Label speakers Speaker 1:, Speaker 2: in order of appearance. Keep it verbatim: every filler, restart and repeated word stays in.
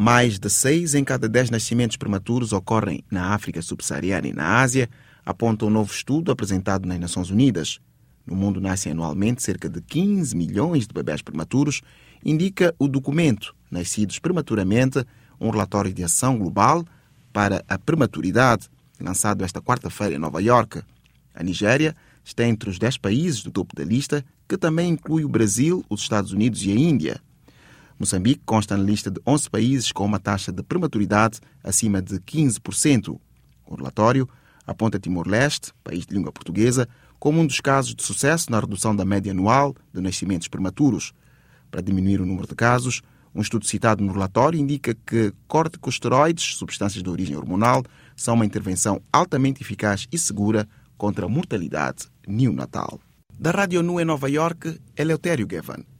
Speaker 1: Mais de seis em cada dez nascimentos prematuros ocorrem na África subsaariana e na Ásia, aponta um novo estudo apresentado nas Nações Unidas. No mundo nascem anualmente cerca de quinze milhões de bebés prematuros, indica o documento Nascidos Prematuramente, um relatório de ação global para a prematuridade, lançado esta quarta-feira em Nova Iorque. A Nigéria está entre os dez países do topo da lista, que também inclui o Brasil, os Estados Unidos e a Índia. Moçambique consta na lista de onze países com uma taxa de prematuridade acima de quinze por cento. O relatório aponta Timor-Leste, país de língua portuguesa, como um dos casos de sucesso na redução da média anual de nascimentos prematuros. Para diminuir o número de casos, um estudo citado no relatório indica que corticosteroides, substâncias de origem hormonal, são uma intervenção altamente eficaz e segura contra a mortalidade neonatal. Da Rádio Nu em Nova Iorque, Eleutério Gavan.